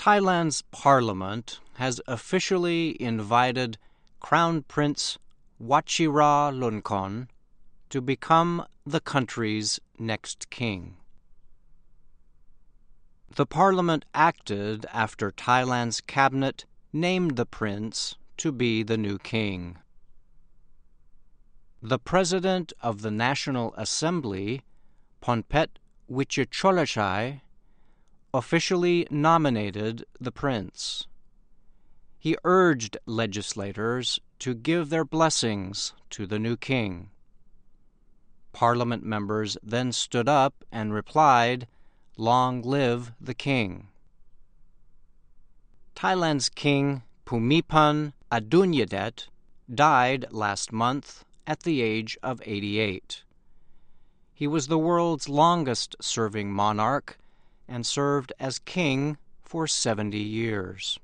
Thailand's parliament has officially invited Crown Prince Vajiralongkorn to become the country's next king. The parliament acted after Thailand's cabinet named the prince to be the new king. The President of the National Assembly, Phonphet Vichicholachai, officially nominated the prince. He urged legislators to give their blessings to the new king. Parliament members then stood up and replied, "Long live the king." Thailand's king, Bhumibol Adulyadej, died last month at the age of 88. He was the world's longest-serving monarch and served as king for 70 years.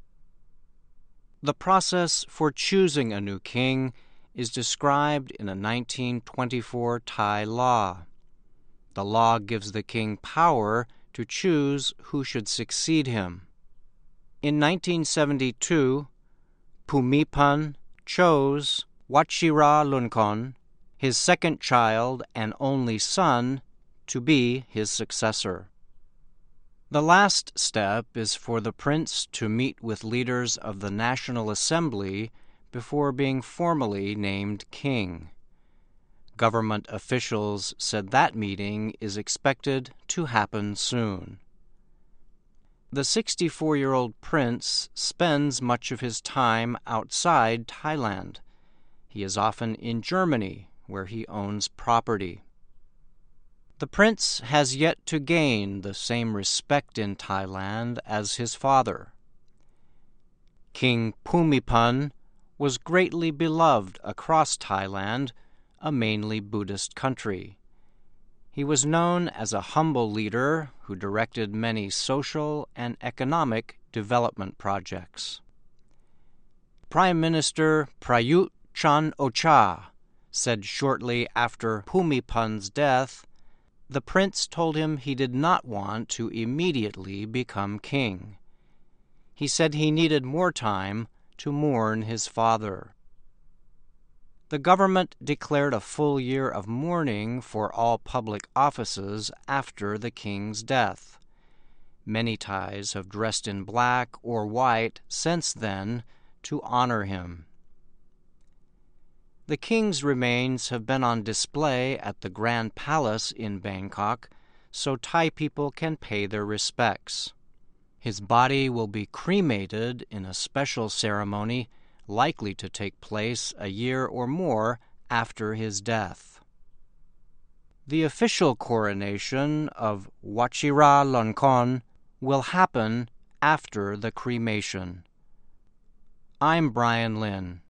The process for choosing a new king is described in a 1924 Thai law. The law gives the king power to choose who should succeed him. In 1972, Bhumibol chose Vajiralongkorn, his second child and only son, to be his successor. The last step is for the prince to meet with leaders of the National Assembly before being formally named king. Government officials said that meeting is expected to happen soon. The 64-year-old prince spends much of his time outside Thailand. He is often in Germany, where he owns property. The prince has yet to gain the same respect in Thailand as his father. King Bhumibol was greatly beloved across Thailand, a mainly Buddhist country. He was known as a humble leader who directed many social and economic development projects. Prime Minister Prayut Chan-o-cha said shortly after Bhumibol's death, the prince told him he did not want to immediately become king. He said he needed more time to mourn his father. The government declared a full year of mourning for all public offices after the king's death. Many Thais have dressed in black or white since then to honor him. The king's remains have been on display at the Grand Palace in Bangkok, so Thai people can pay their respects. His body will be cremated in a special ceremony likely to take place a year or more after his death. The official coronation of Vajiralongkorn will happen after the cremation. I'm Brian Lynn.